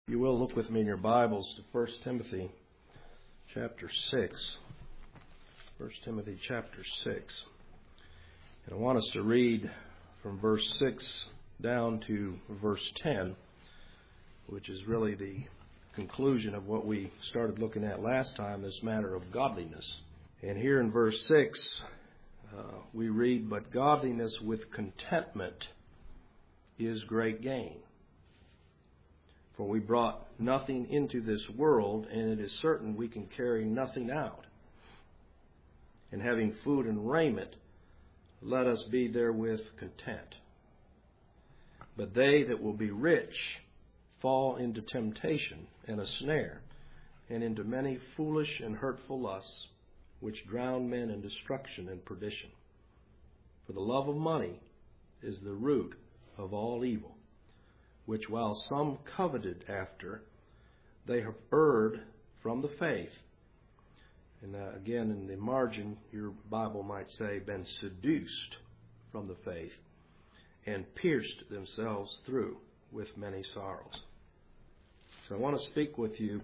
You will look with me in your Bibles to 1 Timothy chapter 6. 1 Timothy chapter 6. And I want us to read from verse 6 down to verse 10, which is really the conclusion of what we started looking at last time, this matter of godliness. And here in verse 6, we read, "But godliness with contentment is great gain. For we brought nothing into this world, and it is certain we can carry nothing out. And having food and raiment, let us be therewith content. But they that will be rich fall into temptation and a snare, and into many foolish and hurtful lusts, which drown men in destruction and perdition. For the love of money is the root of all evil, which while some coveted after, they have erred from the faith." And again, in the margin, your Bible might say, "been seduced from the faith, and pierced themselves through with many sorrows." So I want to speak with you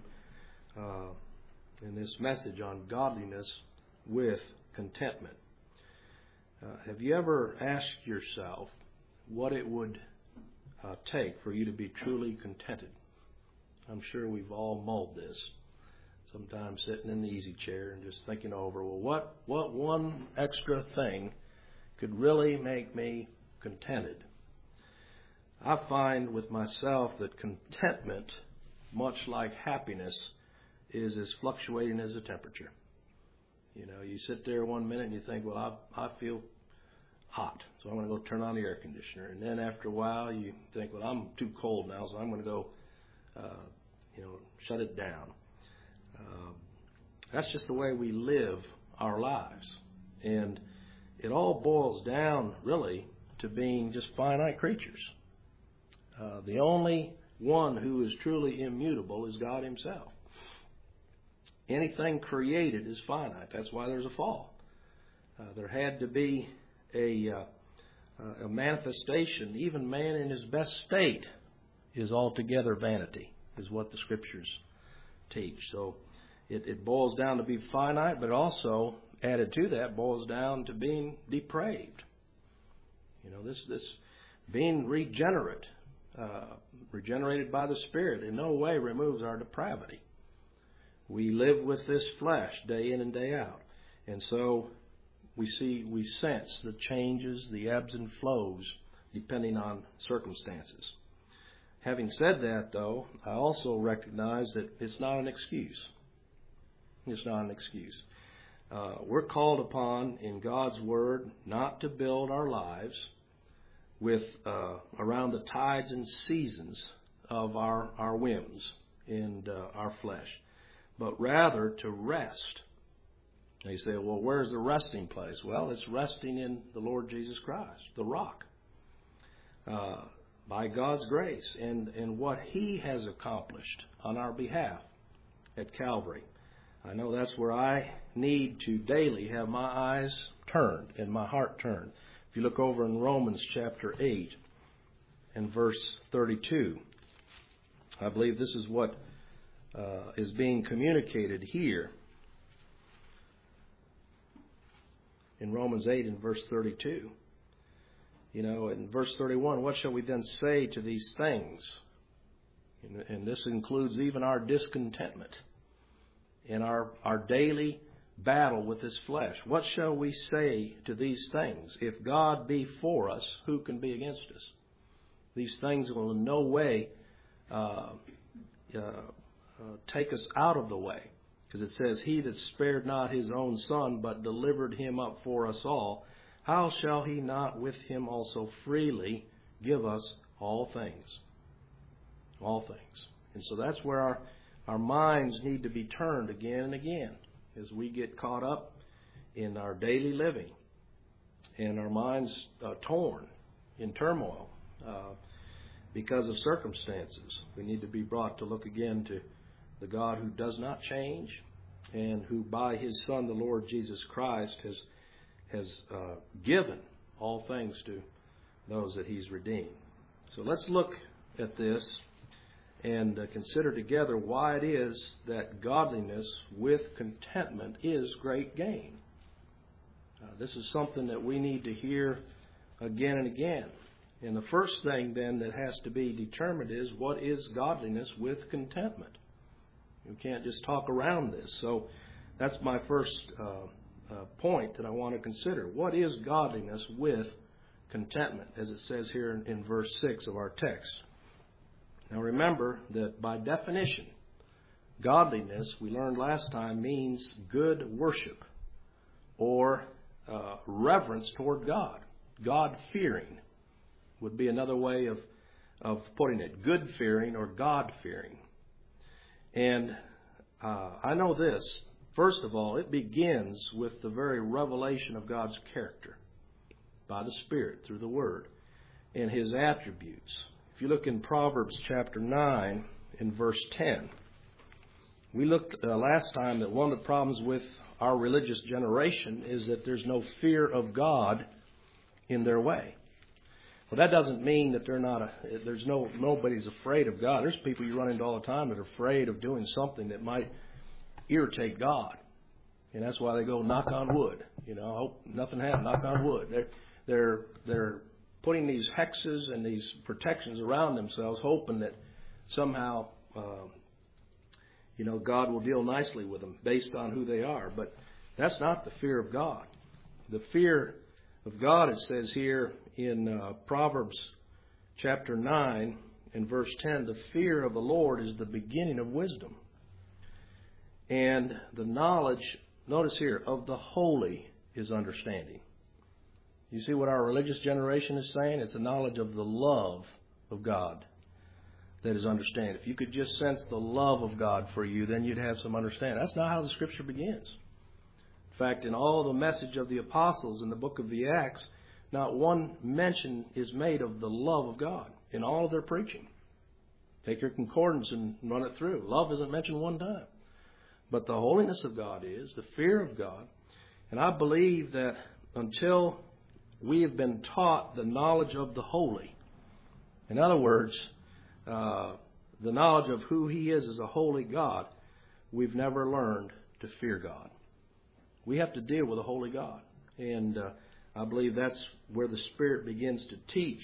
in this message on godliness with contentment. Have you ever asked yourself what it would take for you to be truly contented? I'm sure we've all mulled this. Sometimes sitting in the easy chair and just thinking over, well, what one extra thing could really make me contented? I find with myself that contentment, much like happiness, is as fluctuating as the temperature. You know, you sit there one minute and you think, well, I feel hot, so I'm going to go turn on the air conditioner. And then after a while, you think, well, I'm too cold now, so I'm going to go, shut it down. That's just the way we live our lives. And it all boils down, really, to being just finite creatures. The only one who is truly immutable is God Himself. Anything created is finite. That's why there's a fall. There had to be a manifestation. Even man in his best state is altogether vanity, is what the Scriptures teach. So it boils down to be finite, but also, added to that, boils down to being depraved. You know, this being regenerate, regenerated by the Spirit, in no way removes our depravity. We live with this flesh day in and day out. And so we sense the changes, the ebbs and flows, depending on circumstances. Having said that, though, I also recognize that it's not an excuse. It's not an excuse. We're called upon in God's Word not to build our lives with around the tides and seasons of our whims and our flesh, but rather to rest. You say, well, where's the resting place? Well, it's resting in the Lord Jesus Christ, the rock, by God's grace and what He has accomplished on our behalf at Calvary. I know that's where I need to daily have my eyes turned and my heart turned. If you look over in Romans chapter 8 and verse 32, I believe this is what is being communicated here. In Romans 8 and verse 32. You know, in verse 31, "What shall we then say to these things?" And this includes even our discontentment and our daily battle with this flesh. What shall we say to these things? If God be for us, who can be against us? These things will in no way take us out of the way. Because it says, "He that spared not His own Son, but delivered Him up for us all, how shall He not with Him also freely give us all things?" All things. And so that's where our minds need to be turned again and again as we get caught up in our daily living and our minds torn in turmoil because of circumstances. We need to be brought to look again to the God who does not change, and who by His Son, the Lord Jesus Christ, has given all things to those that He's redeemed. So let's look at this and consider together why it is that godliness with contentment is great gain. This is something that we need to hear again and again. And the first thing then that has to be determined is, what is godliness with contentment? You can't just talk around this. So that's my first point that I want to consider. What is godliness with contentment, as it says here in verse 6 of our text? Now remember that by definition, godliness, we learned last time, means good worship or reverence toward God. God-fearing would be another way of putting it. Good-fearing or God-fearing. And I know this. First of all, it begins with the very revelation of God's character by the Spirit through the Word and His attributes. If you look in Proverbs chapter 9 in verse 10, we looked last time that one of the problems with our religious generation is that there's no fear of God in their way. Well, that doesn't mean that nobody's afraid of God. There's people you run into all the time that are afraid of doing something that might irritate God. And that's why they go knock on wood. I hope nothing happens, knock on wood. They're putting these hexes and these protections around themselves, hoping that somehow God will deal nicely with them based on who they are. But that's not the fear of God. The fear of God, it says here in Proverbs chapter 9 and verse 10, the fear of the Lord is the beginning of wisdom. And the knowledge, notice here, of the holy is understanding. You see what our religious generation is saying? It's the knowledge of the love of God that is understanding. If you could just sense the love of God for you, then you'd have some understanding. That's not how the Scripture begins. In fact, in all the message of the apostles in the book of the Acts, not one mention is made of the love of God in all of their preaching. Take your concordance and run it through. Love isn't mentioned one time. But the holiness of God is, the fear of God. And I believe that until we have been taught the knowledge of the holy, in other words, the knowledge of who He is as a holy God, we've never learned to fear God. We have to deal with a holy God. And I believe that's where the Spirit begins to teach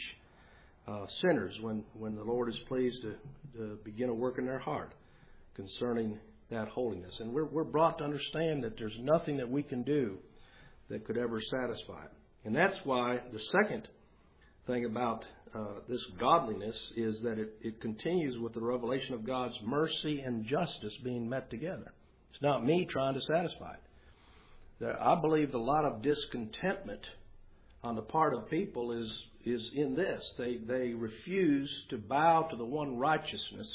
sinners when the Lord is pleased to begin a work in their heart concerning that holiness. And we're brought to understand that there's nothing that we can do that could ever satisfy it. And that's why the second thing about this godliness is that it continues with the revelation of God's mercy and justice being met together. It's not me trying to satisfy it. I believe a lot of discontentment on the part of people is in this. They refuse to bow to the one righteousness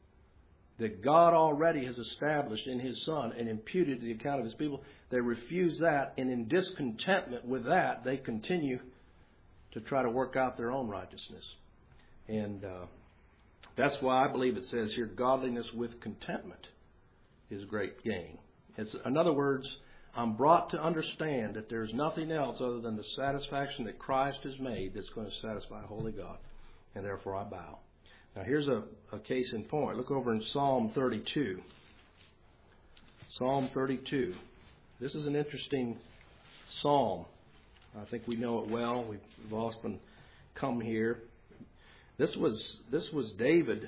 that God already has established in His Son and imputed to the account of His people. They refuse that, and in discontentment with that, they continue to try to work out their own righteousness. And that's why I believe it says here, godliness with contentment is great gain. In other words, I'm brought to understand that there's nothing else other than the satisfaction that Christ has made that's going to satisfy a holy God. And therefore I bow. Now here's a case in point. Look over in Psalm 32. Psalm 32. This is an interesting psalm. I think we know it well. We've often come here. This was David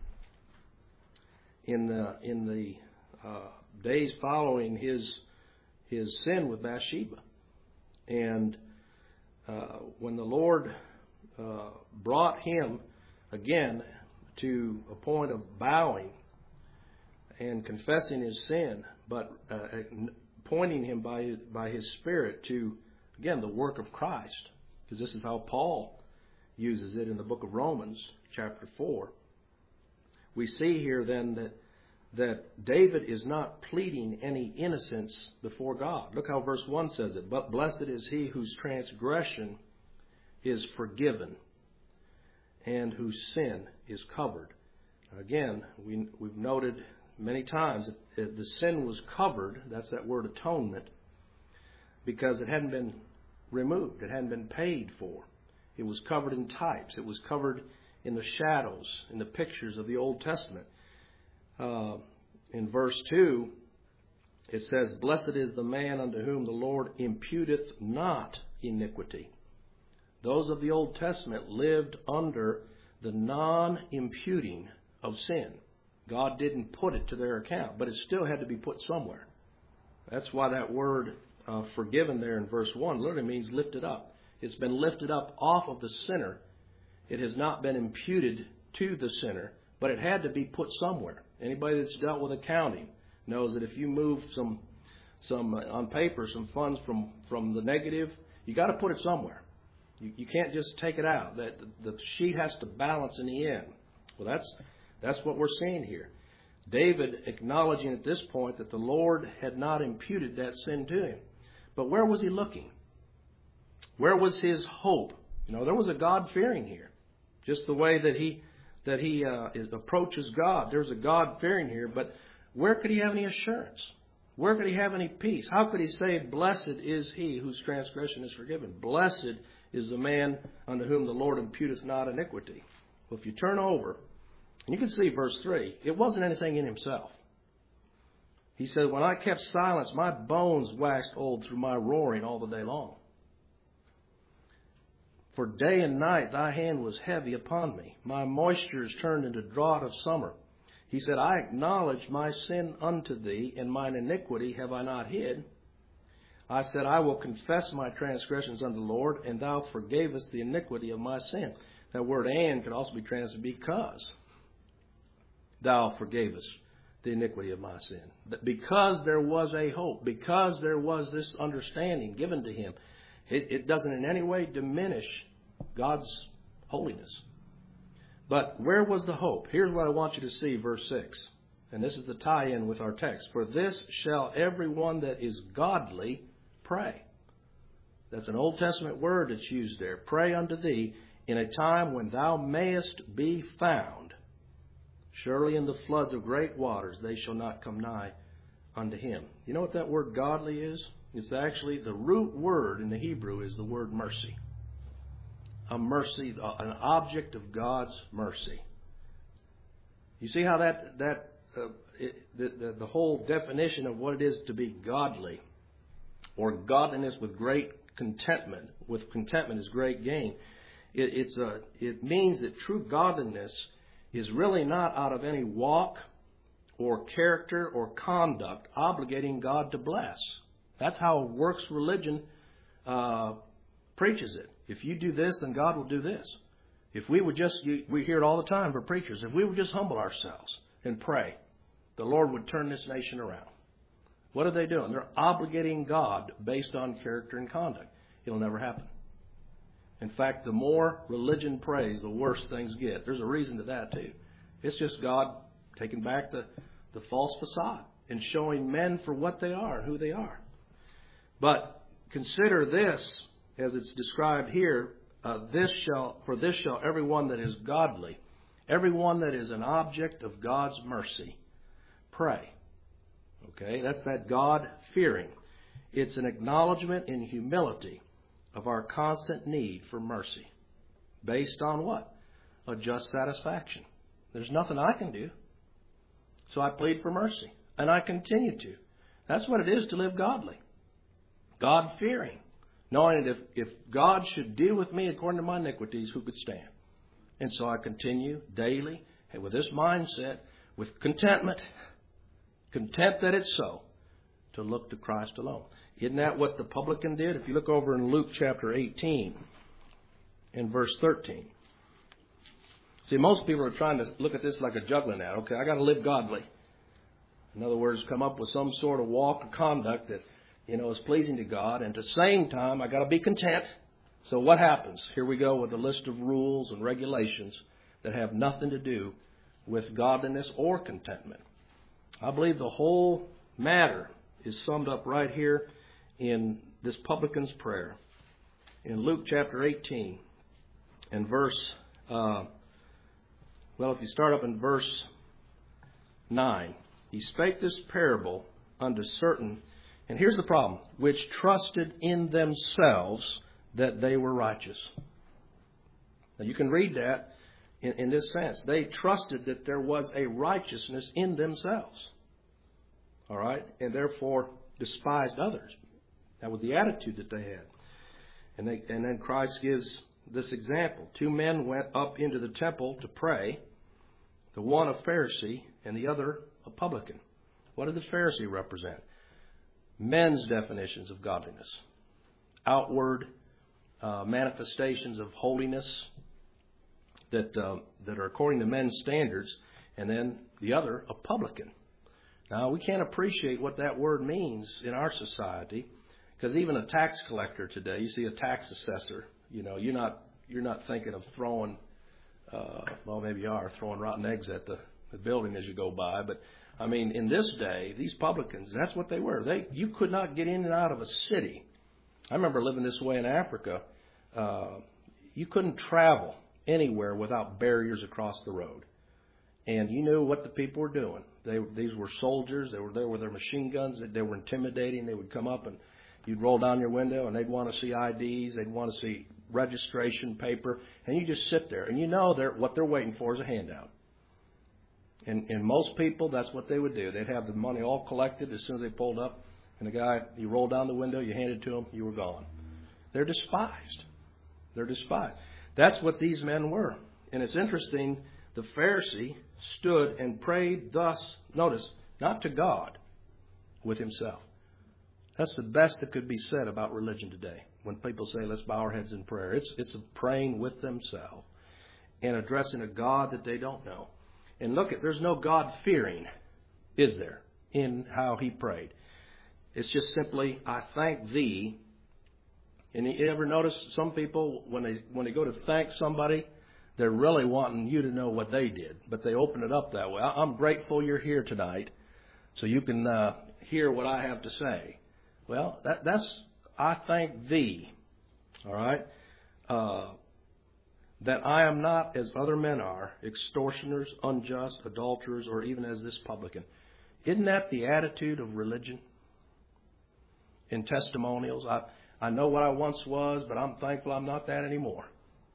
in the days following his sin with Bathsheba. And when the Lord brought him again to a point of bowing and confessing his sin, but pointing him by His Spirit to, again, the work of Christ, because this is how Paul uses it in the book of Romans, chapter 4. We see here then that David is not pleading any innocence before God. Look how verse 1 says it. But blessed is he whose transgression is forgiven and whose sin is covered. Again, we've noted many times that the sin was covered. That's that word atonement. Because it hadn't been removed. It hadn't been paid for. It was covered in types. It was covered in the shadows, in the pictures of the Old Testament. In verse 2, it says, "Blessed is the man unto whom the Lord imputeth not iniquity." Those of the Old Testament lived under the non-imputing of sin. God didn't put it to their account, but it still had to be put somewhere. That's why that word forgiven there in verse 1 literally means lifted up. It's been lifted up off of the sinner. It has not been imputed to the sinner, but it had to be put somewhere. Anybody that's dealt with accounting knows that if you move some on paper, some funds from the negative, you got to put it somewhere. You can't just take it out. That the sheet has to balance in the end. Well, that's what we're seeing here. David acknowledging at this point that the Lord had not imputed that sin to him. But where was he looking? Where was his hope? There was a God-fearing here. Just the way that he approaches God. There's a God-fearing here, but where could he have any assurance? Where could he have any peace? How could he say, "Blessed is he whose transgression is forgiven"? Blessed is the man unto whom the Lord imputeth not iniquity. Well, if you turn over, and you can see verse 3, it wasn't anything in himself. He said, "When I kept silence, my bones waxed old through my roaring all the day long. For day and night thy hand was heavy upon me. My moisture is turned into drought of summer." He said, "I acknowledge my sin unto thee, and mine iniquity have I not hid. I said, I will confess my transgressions unto the Lord, and thou forgavest the iniquity of my sin." That word "and" could also be translated because thou forgavest the iniquity of my sin. Because there was a hope, because there was this understanding given to him, it doesn't in any way diminish God's holiness. But where was the hope? Here's what I want you to see, verse 6. And this is the tie-in with our text. "For this shall every one that is godly pray." That's an Old Testament word that's used there. "Pray unto thee in a time when thou mayest be found. Surely in the floods of great waters they shall not come nigh unto him." You know what that word godly is? It's actually, the root word in the Hebrew is the word mercy. A mercy, an object of God's mercy. You see how the whole definition of what it is to be godly, or godliness with great contentment. With contentment is great gain. It means that true godliness is really not out of any walk or character or conduct obligating God to bless. That's how works religion preaches it. If you do this, then God will do this. If we would just, we hear it all the time from preachers, if we would just humble ourselves and pray, the Lord would turn this nation around. What are they doing? They're obligating God based on character and conduct. It'll never happen. In fact, the more religion prays, the worse things get. There's a reason to that too. It's just God taking back the false facade and showing men for what they are and who they are. But consider this, as it's described here, for this shall everyone that is godly, everyone that is an object of God's mercy, pray. Okay, that's that God-fearing. It's an acknowledgement in humility of our constant need for mercy. Based on what? A just satisfaction. There's nothing I can do. So I plead for mercy. And I continue to. That's what it is to live godly. God-fearing. Knowing that if God should deal with me according to my iniquities, who could stand? And so I continue daily, and with this mindset, with contentment, content that it's so, to look to Christ alone. Isn't that what the publican did? If you look over in Luke chapter 18, in verse 13. See, most people are trying to look at this like a juggling act. Okay, I got to live godly. In other words, come up with some sort of walk or conduct that, is pleasing to God. And at the same time, I got to be content. So what happens? Here we go with a list of rules and regulations that have nothing to do with godliness or contentment. I believe the whole matter is summed up right here in this publican's prayer. In Luke chapter 18 and verse, if you start up in verse 9, he spake this parable unto certain, and here's the problem, which trusted in themselves that they were righteous. Now you can read that in this sense. They trusted that there was a righteousness in themselves. All right? And therefore despised others. That was the attitude that they had. And then Christ gives this example. 2 men went up into the temple to pray, the one a Pharisee and the other a publican. What did the Pharisee represent? Men's definitions of godliness. Outward manifestations of holiness that are according to men's standards. And then the other, a publican. Now, we can't appreciate what that word means in our society, because even a tax collector today, you see a tax assessor, you're not thinking of throwing, well, maybe you are, throwing rotten eggs at the building as you go by. But, I mean, in this day, these publicans, that's what they were. You could not get in and out of a city. I remember living this way in Africa. You couldn't travel anywhere without barriers across the road. And you knew what the people were doing. These were soldiers. They were there with their machine guns. They were intimidating. They would come up and you'd roll down your window and they'd want to see IDs. They'd want to see registration paper. And you just sit there. And you know what they're waiting for is a handout. And most people, that's what they would do. They'd have the money all collected as soon as they pulled up. And the guy, you rolled down the window, you handed it to him, you were gone. They're despised. They're despised. That's what these men were. And it's interesting, the Pharisee stood and prayed thus, notice, not to God, with himself. That's the best that could be said about religion today. When people say, let's bow our heads in prayer. It's a praying with themselves and addressing a God that they don't know. And look, there's no God-fearing, is there, in how he prayed. It's just simply, I thank thee. And you ever notice some people, when they go to thank somebody, they're really wanting you to know what they did. But they open it up that way. I'm grateful you're here tonight so you can hear what I have to say. Well, that's, I thank thee, all right, that I am not as other men are, extortioners, unjust, adulterers, or even as this publican. Isn't that the attitude of religion? In testimonials, I know what I once was, but I'm thankful I'm not that anymore.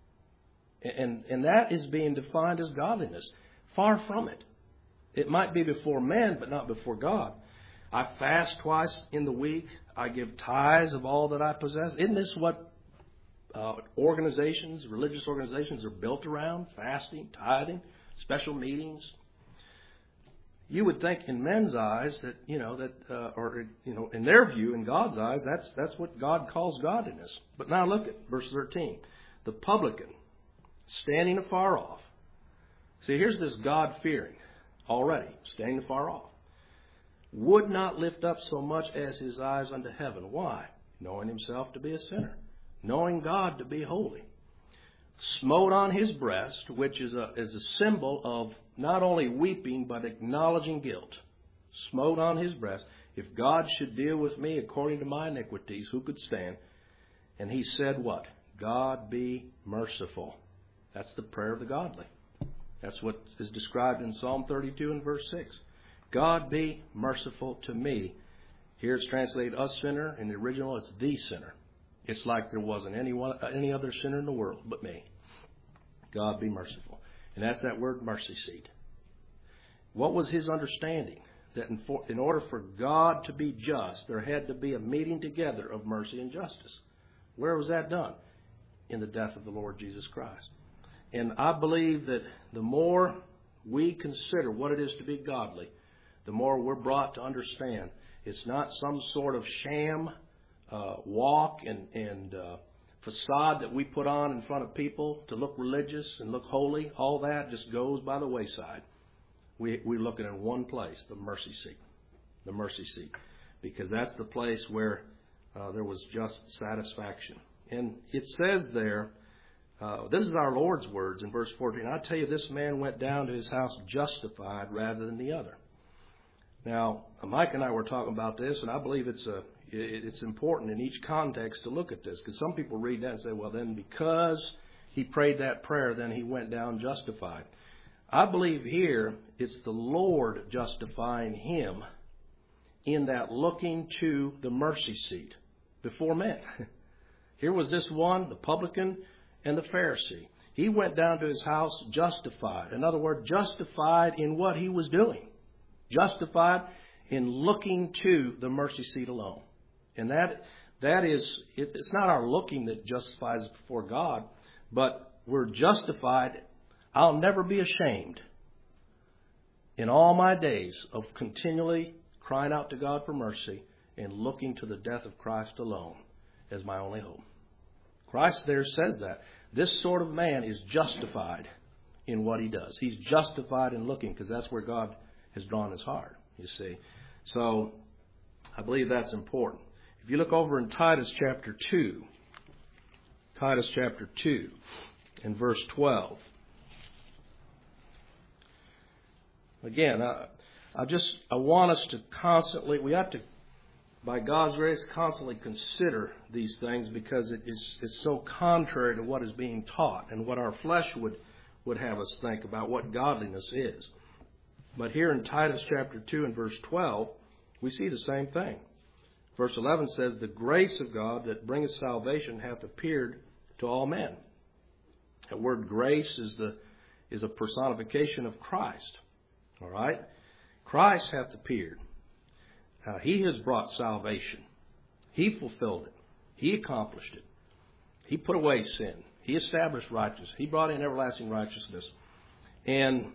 And that is being defined as godliness. Far from it. It might be before men, but not before God. I fast twice in the week. I give tithes of all that I possess. Isn't this what religious organizations are built around? Fasting, tithing, special meetings. You would think in men's eyes that, in their view, in God's eyes, that's what God calls godliness. But now look at verse 13. The publican, standing afar off. See, here's this God-fearing already, standing afar off. Would not lift up so much as his eyes unto heaven. Why? Knowing himself to be a sinner. Knowing God to be holy. Smote on his breast, which is a symbol of not only weeping, but acknowledging guilt. Smote on his breast. If God should deal with me according to my iniquities, who could stand? And he said what? God be merciful. That's the prayer of the godly. That's what is described in Psalm 32 and verse 6. God be merciful to me. Here it's translated us sinner. In the original, it's the sinner. It's like there wasn't any other sinner in the world but me. God be merciful. And that's that word mercy seat. What was his understanding? That in order for God to be just, there had to be a meeting together of mercy and justice. Where was that done? In the death of the Lord Jesus Christ. And I believe that the more we consider what it is to be godly, the more we're brought to understand it's not some sort of sham walk and facade that we put on in front of people to look religious and look holy. All that just goes by the wayside. We're looking in one place, the mercy seat. The mercy seat. Because that's the place where there was just satisfaction. And it says there, this is our Lord's words in verse 14. I tell you, this man went down to his house justified rather than the other. Now, Mike and I were talking about this, and I believe it's important in each context to look at this. Because some people read that and say, well, then because he prayed that prayer, then he went down justified. I believe here it's the Lord justifying him in that looking to the mercy seat before men. Here was this one, the publican and the Pharisee. He went down to his house justified. In other words, justified in what he was doing. Justified in looking to the mercy seat alone. And that is, it's not our looking that justifies us before God, but we're justified. I'll never be ashamed in all my days of continually crying out to God for mercy and looking to the death of Christ alone as my only hope. Christ there says that. This sort of man is justified in what he does. He's justified in looking because that's where God has drawn his heart, you see. So I believe that's important. If you look over in Titus chapter 2 and verse 12. Again, I want us to constantly, we have to, by God's grace, constantly consider these things because it's so contrary to what is being taught and what our flesh would have us think about what godliness is. But here in Titus chapter 2 and verse 12, we see the same thing. Verse 11 says, the grace of God that bringeth salvation hath appeared to all men. The word grace is a personification of Christ. All right? Christ hath appeared. He has brought salvation. He fulfilled it. He accomplished it. He put away sin. He established righteousness. He brought in everlasting righteousness. And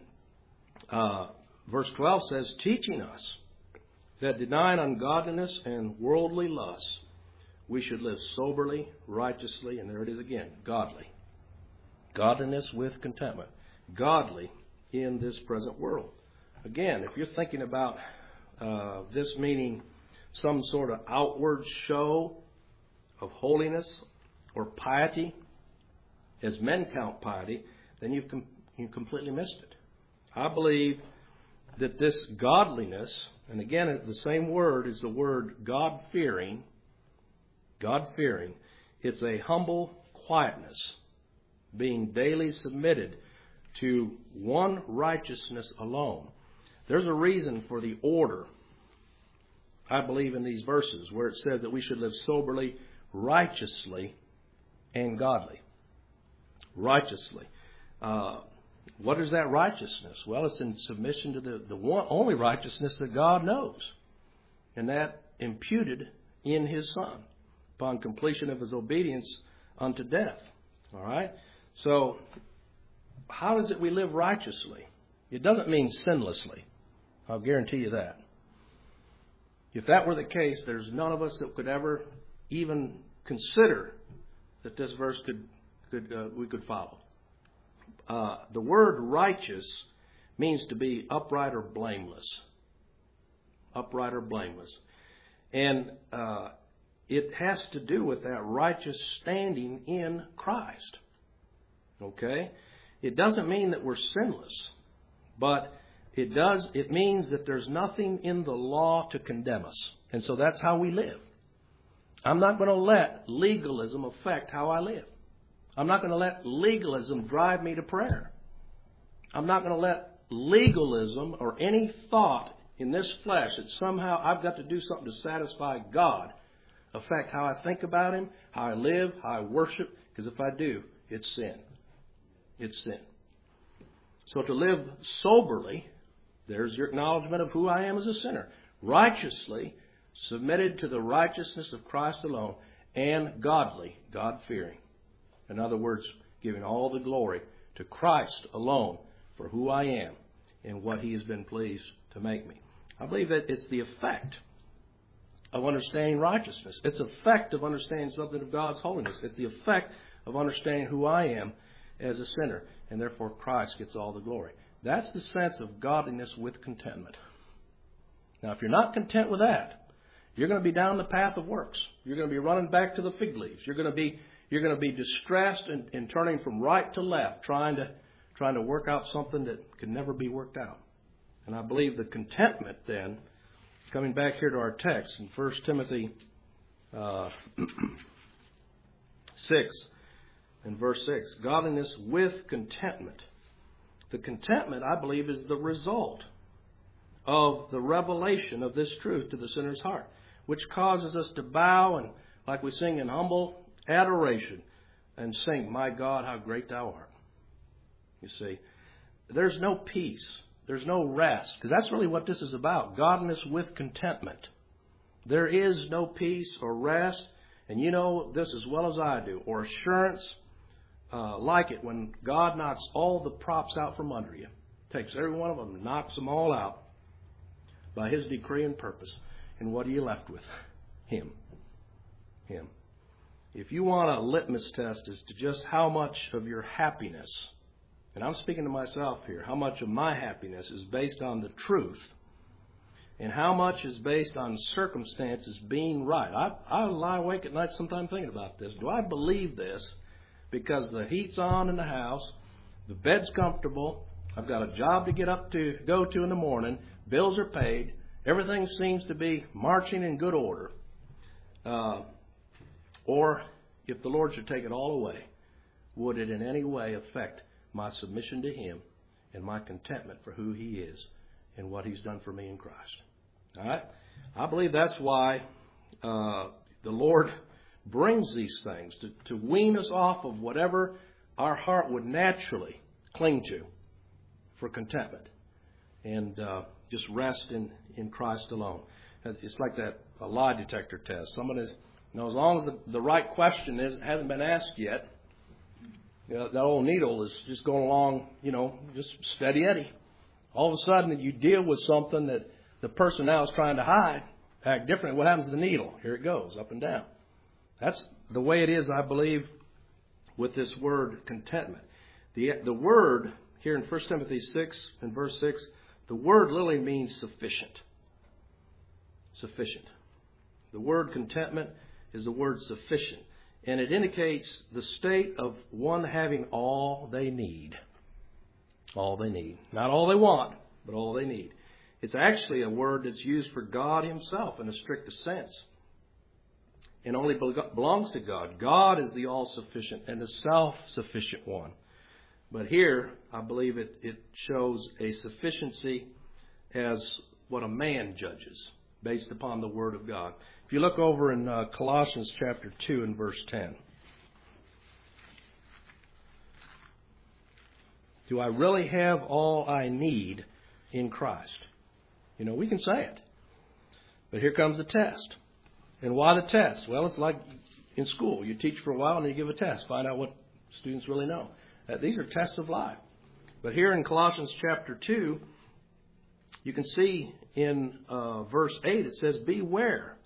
verse 12 says, teaching us that denying ungodliness and worldly lusts, we should live soberly, righteously, and there it is again, godly. Godliness with contentment. Godly in this present world. Again, if you're thinking about this meaning some sort of outward show of holiness or piety, as men count piety, then you've completely missed it. I believe that this godliness, and again, the same word is the word God-fearing. God-fearing. It's a humble quietness, being daily submitted to one righteousness alone. There's a reason for the order, I believe, in these verses, where it says that we should live soberly, righteously, and godly. Righteously. What is that righteousness? Well, it's in submission to the one only righteousness that God knows. And that imputed in His Son upon completion of His obedience unto death. All right? So, how is it we live righteously? It doesn't mean sinlessly. I'll guarantee you that. If that were the case, there's none of us that could ever even consider that this verse we could follow. The word righteous means to be upright or blameless. Upright or blameless. And it has to do with that righteous standing in Christ. Okay? It doesn't mean that we're sinless, but it means that there's nothing in the law to condemn us. And so that's how we live. I'm not going to let legalism affect how I live. I'm not going to let legalism drive me to prayer. I'm not going to let legalism or any thought in this flesh that somehow I've got to do something to satisfy God affect how I think about Him, how I live, how I worship. Because if I do, it's sin. It's sin. So to live soberly, there's your acknowledgement of who I am as a sinner. Righteously, submitted to the righteousness of Christ alone, and godly, God-fearing. In other words, giving all the glory to Christ alone for who I am and what He has been pleased to make me. I believe that it's the effect of understanding righteousness. It's the effect of understanding something of God's holiness. It's the effect of understanding who I am as a sinner, and therefore Christ gets all the glory. That's the sense of godliness with contentment. Now, if you're not content with that, you're going to be down the path of works. You're going to be running back to the fig leaves. You're going to be distressed and turning from right to left, trying to work out something that could never be worked out. And I believe the contentment then, coming back here to our text in 1 Timothy 6 and verse 6, godliness with contentment. The contentment, I believe, is the result of the revelation of this truth to the sinner's heart, which causes us to bow and, like we sing in humble adoration, and sing, my God, how great Thou art. you see. There's no peace. There's no rest. Because that's really what this is about. Godliness with contentment. There is no peace or rest. And you know this as well as I do. Or assurance like it when God knocks all the props out from under you. Takes every one of them and knocks them all out by His decree and purpose. And what are you left with? Him. Him. If you want a litmus test as to just how much of your happiness, and I'm speaking to myself here, how much of my happiness is based on the truth and how much is based on circumstances being right. I lie awake at night sometimes thinking about this. Do I believe this because the heat's on in the house, the bed's comfortable, I've got a job to go to in the morning, bills are paid, everything seems to be marching in good order. Or if the Lord should take it all away, would it in any way affect my submission to Him and my contentment for who He is and what He's done for me in Christ? All right? I believe that's why the Lord brings these things, to wean us off of whatever our heart would naturally cling to for contentment and just rest in Christ alone. It's like a lie detector test. Someone is, as long as the right question hasn't been asked yet, that old needle is just going along, just steady Eddie. All of a sudden, you deal with something that the person now is trying to hide, act different. What happens to the needle? Here it goes, up and down. That's the way it is, I believe, with this word contentment. The word here in 1 Timothy 6 and verse 6, the word literally means sufficient. Sufficient. The word contentment is the word sufficient. And it indicates the state of one having all they need. All they need. Not all they want, but all they need. It's actually a word that's used for God Himself in the strictest sense. And only belongs to God. God is the all-sufficient and the self-sufficient one. But here, I believe it shows a sufficiency as what a man judges, based upon the Word of God. If you look over in Colossians chapter 2 and verse 10. Do I really have all I need in Christ? We can say it. But here comes the test. And why the test? Well, it's like in school. You teach for a while and you give a test. Find out what students really know. These are tests of life. But here in Colossians chapter 2, you can see in verse 8, it says, beware,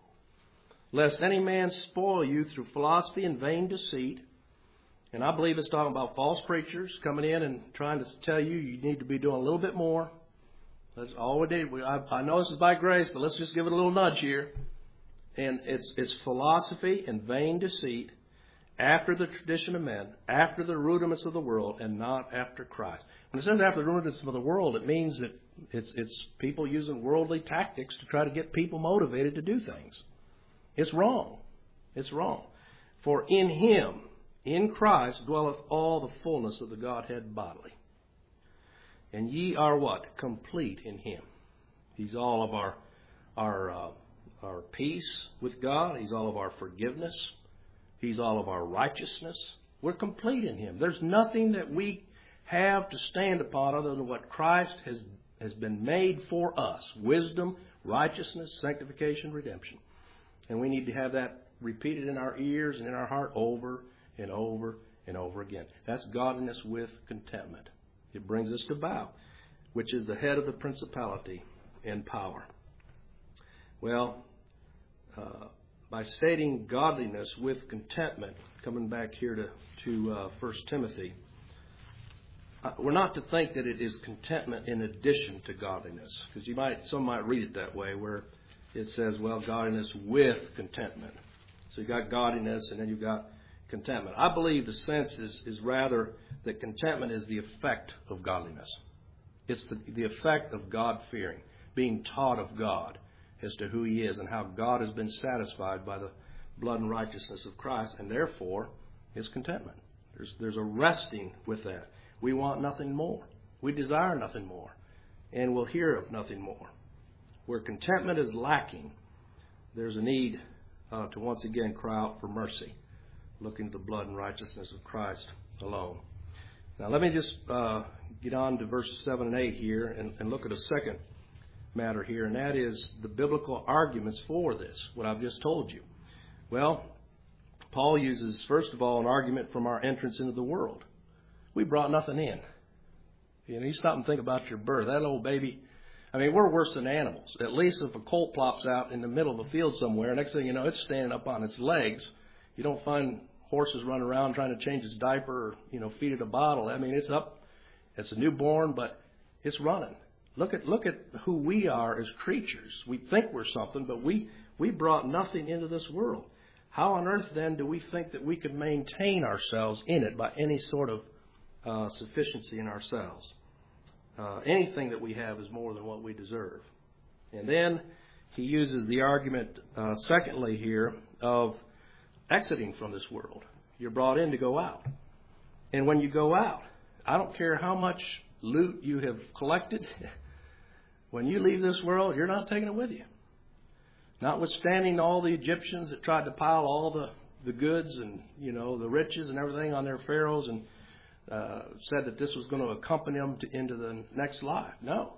lest any man spoil you through philosophy and vain deceit. And I believe it's talking about false preachers coming in and trying to tell you need to be doing a little bit more. That's all we did. I know this is by grace, but let's just give it a little nudge here. And it's philosophy and vain deceit, after the tradition of men, after the rudiments of the world, and not after Christ. When it says after the rudiments of the world, it means that it's people using worldly tactics to try to get people motivated to do things. It's wrong. It's wrong. For in Him, in Christ, dwelleth all the fullness of the Godhead bodily. And ye are what? Complete in Him. He's all of our peace with God. He's all of our forgiveness. He's all of our righteousness. We're complete in Him. There's nothing that we have to stand upon other than what Christ has been made for us. Wisdom, righteousness, sanctification, redemption. And we need to have that repeated in our ears and in our heart over and over and over again. That's godliness with contentment. It brings us to bow, which is the head of the principality and power. Well, by stating godliness with contentment, coming back here to 1 Timothy, we're not to think that it is contentment in addition to godliness, because some might read it that way, where it says, well, godliness with contentment. So you've got godliness and then you've got contentment. I believe the sense is rather that contentment is the effect of godliness. It's the effect of God-fearing, being taught of God as to who He is and how God has been satisfied by the blood and righteousness of Christ, and therefore is contentment. There's a resting with that. We want nothing more. We desire nothing more, and we'll hear of nothing more. Where contentment is lacking, there's a need to once again cry out for mercy, looking to the blood and righteousness of Christ alone. Now let me just get on to verses 7 and 8 here and look at a second matter here, and that is the biblical arguments for this, what I've just told you. Well, Paul uses, first of all, an argument from our entrance into the world. We brought nothing in. You stop and think about your birth. That old baby, we're worse than animals. At least if a colt plops out in the middle of a field somewhere, next thing you know, it's standing up on its legs. You don't find horses running around trying to change its diaper or, feed it a bottle. It's up. It's a newborn, but it's running. Look at who we are as creatures. We think we're something, but we brought nothing into this world. How on earth, then, do we think that we could maintain ourselves in it by any sort of sufficiency in ourselves? Anything that we have is more than what we deserve. And then he uses the argument, secondly here, of exiting from this world. You're brought in to go out. And when you go out, I don't care how much loot you have collected, when you leave this world, you're not taking it with you. Notwithstanding all the Egyptians that tried to pile all the goods and, the riches and everything on their pharaohs and said that this was going to accompany them into the next life. No.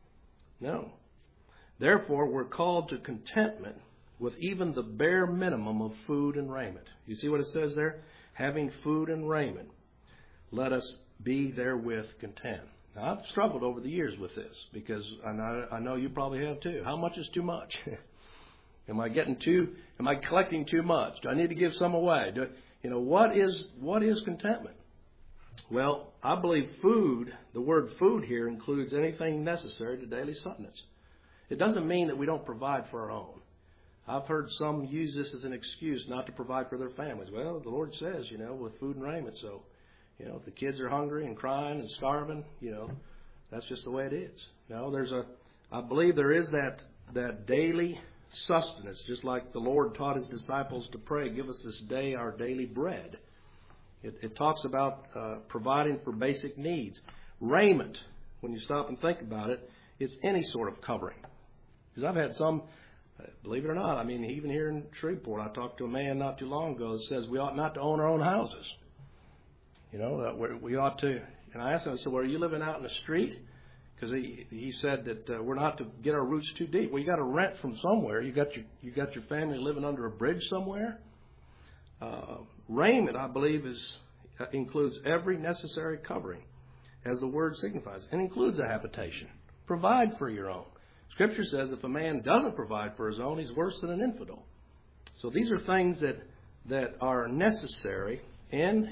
Therefore, we're called to contentment with even the bare minimum of food and raiment. You see what it says there? Having food and raiment, let us be therewith content. Now, I've struggled over the years with this because I know you probably have too. How much is too much? Am I collecting too much? Do I need to give some away? What is contentment? Well, I believe food, the word food here includes anything necessary to daily sustenance. It doesn't mean that we don't provide for our own. I've heard some use this as an excuse not to provide for their families. Well, the Lord says, with food and raiment, so, if the kids are hungry and crying and starving, that's just the way it is. I believe there is that daily sustenance, just like the Lord taught his disciples to pray, give us this day our daily bread. It talks about providing for basic needs. Raiment, when you stop and think about it, it's any sort of covering. Because I've had some, believe it or not, even here in Shreveport, I talked to a man not too long ago that says we ought not to own our own houses. We ought to. And I asked him, I said, well, are you living out in the street? Because he said that we're not to get our roots too deep. Well, you got to rent from somewhere. You got your family living under a bridge somewhere. Raiment, I believe, includes every necessary covering, as the word signifies, and includes a habitation. Provide for your own. Scripture says if a man doesn't provide for his own, he's worse than an infidel. So these are things that are necessary. And,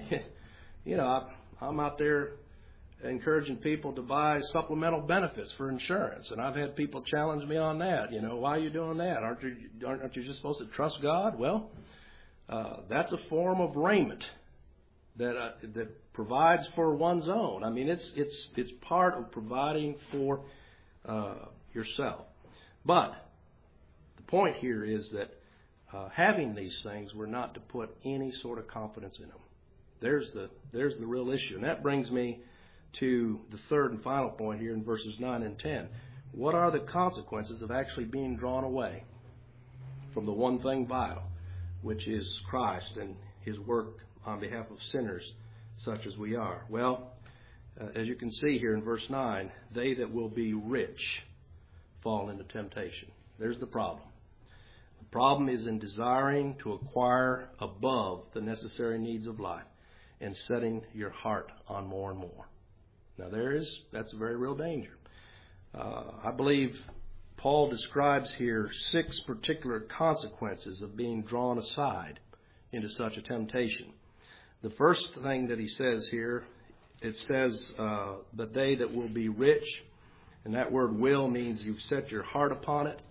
I'm out there encouraging people to buy supplemental benefits for insurance. And I've had people challenge me on that. Why are you doing that? Aren't you just supposed to trust God? Well, that's a form of raiment that provides for one's own. It's part of providing for yourself. But the point here is that having these things, we're not to put any sort of confidence in them. There's the real issue. And that brings me to the third and final point here in verses 9 and 10. What are the consequences of actually being drawn away from the one thing vital, which is Christ and his work on behalf of sinners such as we are? Well, as you can see here in verse 9, they that will be rich fall into temptation. There's the problem. The problem is in desiring to acquire above the necessary needs of life and setting your heart on more and more. Now that's a very real danger. I believe Paul describes here 6 particular consequences of being drawn aside into such a temptation. The first thing that he says here, it says that they that will be rich, and that word will means you've set your heart upon it,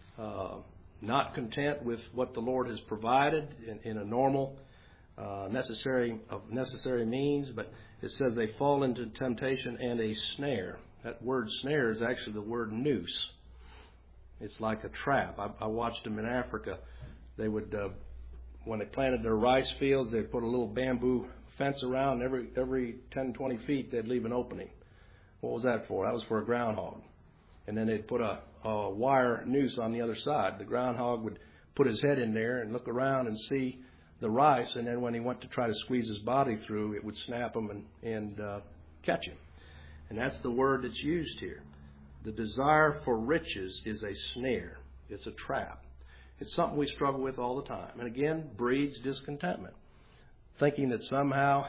not content with what the Lord has provided in a normal necessary means, but it says they fall into temptation and a snare. That word snare is actually the word noose. It's like a trap. I watched them in Africa. They would, when they planted their rice fields, they'd put a little bamboo fence around. Every 10, 20 feet, they'd leave an opening. What was that for? That was for a groundhog. And then they'd put a wire noose on the other side. The groundhog would put his head in there and look around and see the rice, and then when he went to try to squeeze his body through, it would snap him and catch him. And that's the word that's used here. The desire for riches is a snare. It's a trap. It's something we struggle with all the time. And again, breeds discontentment. Thinking that somehow,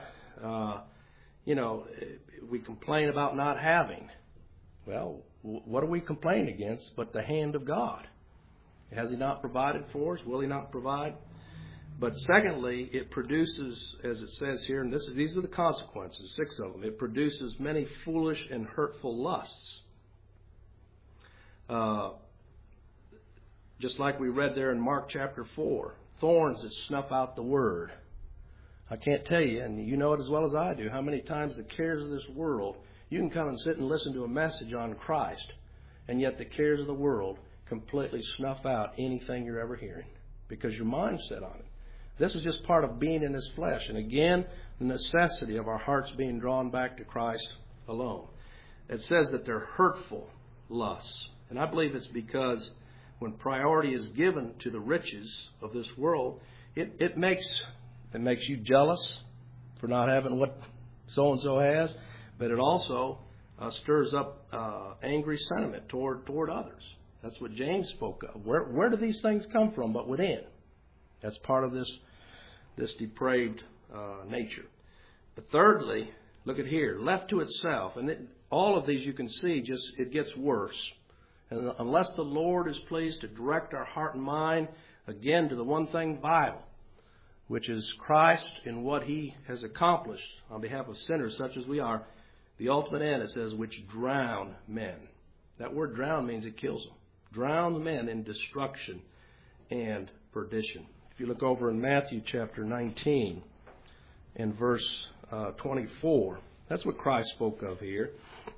we complain about not having. Well, what are we complaining against but the hand of God? Has He not provided for us? Will He not provide? But secondly, it produces, as it says here, and these are the consequences, 6 of them. It produces many foolish and hurtful lusts. Just like we read there in Mark chapter 4, thorns that snuff out the word. I can't tell you, and you know it as well as I do, how many times the cares of this world, you can come and sit and listen to a message on Christ, and yet the cares of the world completely snuff out anything you're ever hearing because your mind's set on it. This is just part of being in this flesh. And again, the necessity of our hearts being drawn back to Christ alone. It says that they're hurtful lusts. And I believe it's because when priority is given to the riches of this world, it makes you jealous for not having what so-and-so has, but it also stirs up angry sentiment toward others. That's what James spoke of. Where do these things come from but within? That's part of this depraved nature. But thirdly, look at here, left to itself. And all of these you can see, it gets worse. And unless the Lord is pleased to direct our heart and mind, again, to the one thing vital, which is Christ and what He has accomplished on behalf of sinners such as we are, the ultimate end, it says, which drown men. That word drown means it kills them. Drown men in destruction and perdition. If you look over in Matthew chapter 19 and verse 24, that's what Christ spoke of here.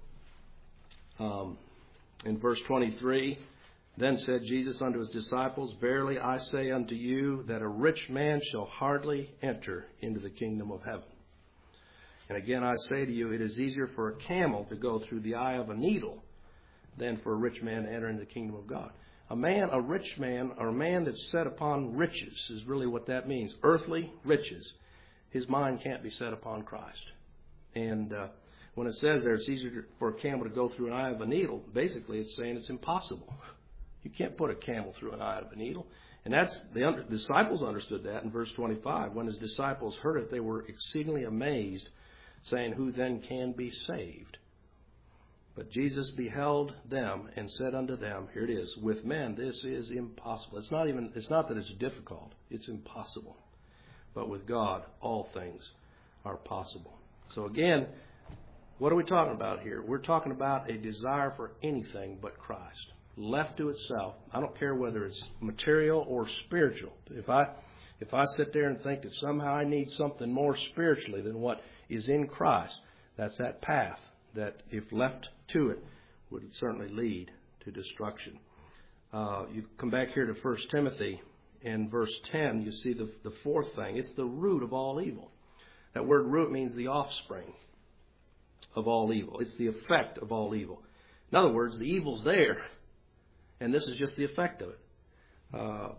In verse 23, then said Jesus unto His disciples, verily I say unto you that a rich man shall hardly enter into the kingdom of heaven. And again I say to you, it is easier for a camel to go through the eye of a needle than for a rich man to enter into the kingdom of God. A rich man, or a man that's set upon riches is really what that means. Earthly riches. His mind can't be set upon Christ. And when it says there it's easier for a camel to go through an eye of a needle, basically it's saying it's impossible. You can't put a camel through an eye of a needle. And the disciples understood that in verse 25. When His disciples heard it, they were exceedingly amazed, saying, who then can be saved? But Jesus beheld them and said unto them, here it is, with men this is impossible. It's not that it's difficult, it's impossible. But with God all things are possible. So again, what are we talking about here? We're talking about a desire for anything but Christ. Left to itself, I don't care whether it's material or spiritual. If I sit there and think that somehow I need something more spiritually than what is in Christ, that's that path that, if left to it, would certainly lead to destruction. You come back here to 1 Timothy, in verse 10, you see the fourth thing. It's the root of all evil. That word root means the offspring of all evil. It's the effect of all evil. In other words, the evil's there, and this is just the effect of it.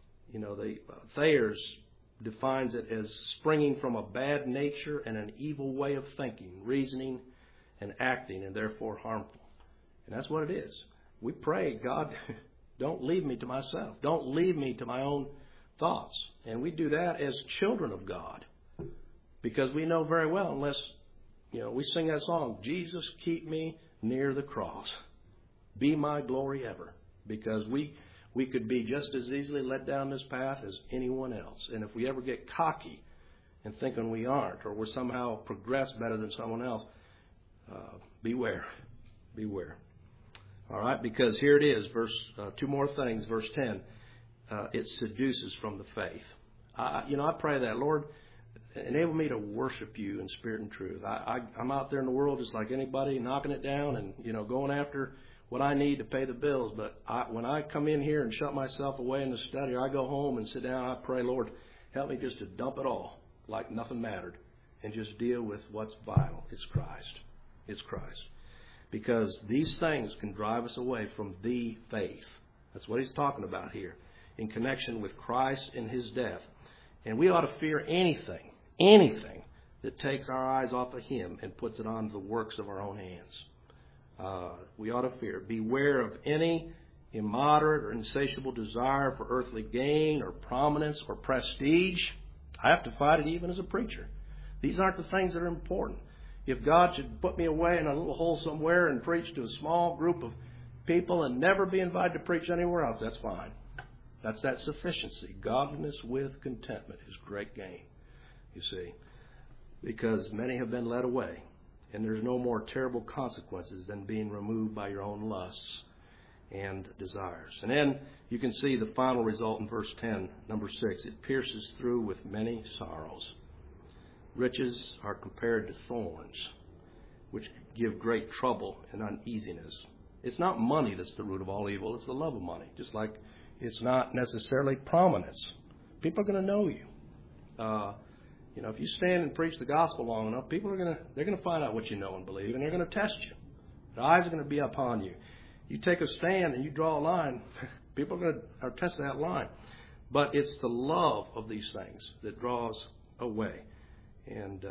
Thayer's defines it as springing from a bad nature and an evil way of thinking, reasoning, and acting, and therefore harmful. And that's what it is. We pray, God, don't leave me to myself. Don't leave me to my own thoughts. And we do that as children of God. Because we know very well, unless, we sing that song, Jesus, keep me near the cross. Be my glory ever. Because we could be just as easily led down this path as anyone else. And if we ever get cocky and thinking we aren't, or we're somehow progress better than someone else, beware. Beware. All right, because here it is, two more things, verse 10. It seduces from the faith. I pray that, Lord, enable me to worship you in spirit and truth. I'm out there in the world just like anybody, knocking it down and, going after what I need to pay the bills. But when I come in here and shut myself away in the study, or I go home and sit down, I pray, Lord, help me just to dump it all like nothing mattered and just deal with what's vital. It's Christ. It's Christ. Because these things can drive us away from the faith. That's what he's talking about here in connection with Christ and His death. And we ought to fear anything that takes our eyes off of Him and puts it on the works of our own hands. We ought to fear. Beware of any immoderate or insatiable desire for earthly gain or prominence or prestige. I have to fight it even as a preacher. These aren't the things that are important. If God should put me away in a little hole somewhere and preach to a small group of people and never be invited to preach anywhere else, that's fine. That's that sufficiency. Godliness with contentment is great gain, you see, because many have been led away, and there's no more terrible consequences than being removed by your own lusts and desires. And then you can see the final result in verse 10, number 6. It pierces through with many sorrows. Riches are compared to thorns, which give great trouble and uneasiness. It's not money that's the root of all evil. It's the love of money. Just like it's not necessarily prominence. People are going to know you. If you stand and preach the gospel long enough, people are going to find out what you know and believe, and they're going to test you. Their eyes are going to be upon you. You take a stand and you draw a line, people are testing that line. But it's the love of these things that draws away. And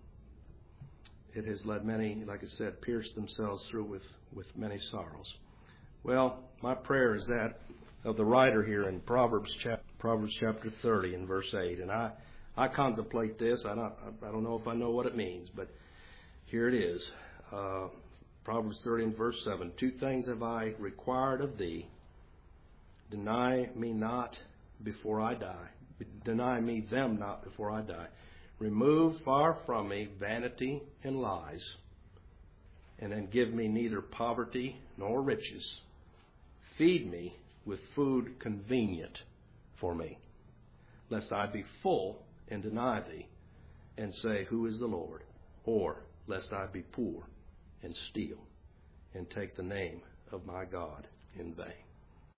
it has led many, like I said, pierced themselves through with many sorrows. Well, my prayer is that of the writer here in Proverbs chapter 30 and verse 8. And I contemplate this. I don't know if I know what it means, but here it is. Proverbs 30 and verse 7. 2 things have I required of thee. Deny me not before I die. Deny me them not before I die. Remove far from me vanity and lies, and then give me neither poverty nor riches. Feed me with food convenient for me, lest I be full and deny thee, and say, Who is the Lord? Or lest I be poor and steal, and take the name of my God in vain.